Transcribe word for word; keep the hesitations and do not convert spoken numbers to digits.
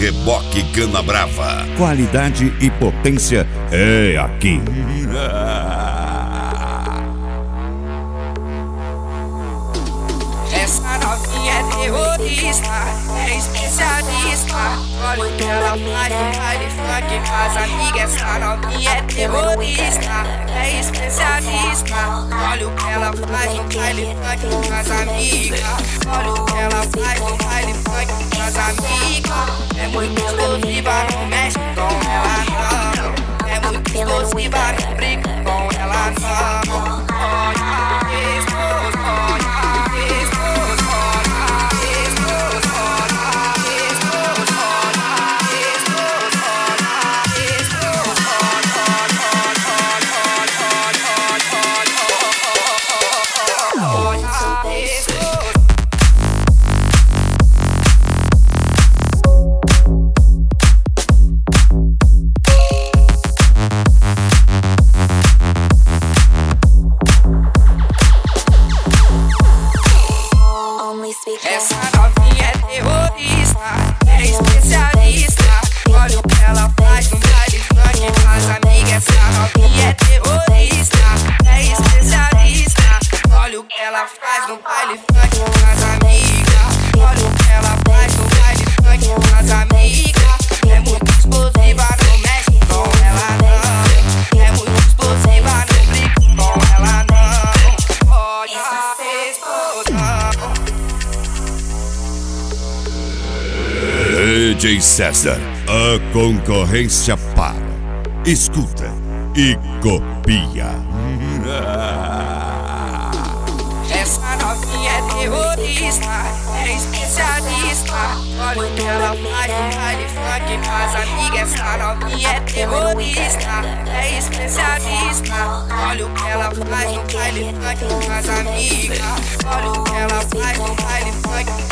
Reboque Cana Brava. Qualidade e potência é aqui. Essa novinha é terrorista, é especialista. Olha o que ela faz no baile funk com as amigas. Essa novinha é terrorista, é especialista. Olha o que ela faz no baile funk com as amigas. Olha o que ela faz no baile funk com as amigas. É muito explosiva, não mexe com ela não. É muito explosiva, não brinca com ela não. Olha isso, olha isso. Essa novinha é terrorista, é especialista. Olha o que ela faz no baile funk com as amigas. Essa novinha é terrorista, é especialista. Olha o que ela faz no baile funk com as amigas. Olha o que ela faz no baile funk com as amigas. É muito explosiva, não mexe com ela não. É muito explosiva, não brinca com ela não. Olha a explosão. D J César, a concorrência para. Escuta e copia. Essa novinha é terrorista, é especialista. Olha o que ela faz no baile funk com as amigas. Essa novinha é terrorista, é especialista. Olha o que ela faz no baile funk com as amigas. Olha o que ela faz no baile funk